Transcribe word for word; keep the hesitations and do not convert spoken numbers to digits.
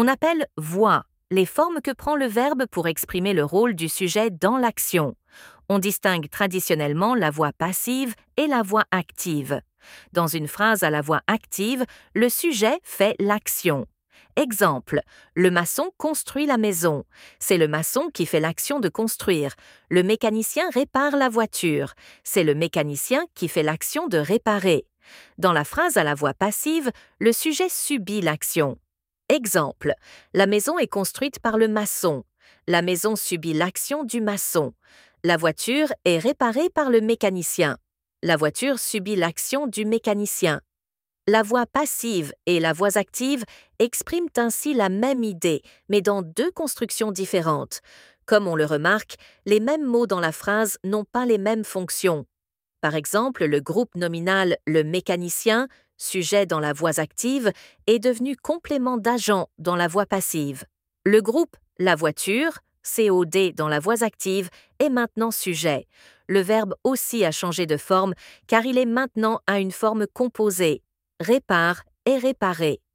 On appelle voix les formes que prend le verbe pour exprimer le rôle du sujet dans l'action. On distingue traditionnellement la voix passive et la voix active. Dans une phrase à la voix active, le sujet fait l'action. Exemple, le maçon construit la maison. C'est le maçon qui fait l'action de construire. Le mécanicien répare la voiture. C'est le mécanicien qui fait l'action de réparer. Dans la phrase à la voix passive, le sujet subit l'action. Exemple, la maison est construite par le maçon. La maison subit l'action du maçon. La voiture est réparée par le mécanicien. La voiture subit l'action du mécanicien. La voix passive et la voix active expriment ainsi la même idée, mais dans deux constructions différentes. Comme on le remarque, les mêmes mots dans la phrase n'ont pas les mêmes fonctions. Par exemple, le groupe nominal « le mécanicien », sujet dans la voix active, est devenu complément d'agent dans la voix passive. Le groupe « la voiture », C O D dans la voix active, est maintenant sujet. Le verbe aussi a changé de forme car il est maintenant à une forme composée. Répare et réparer.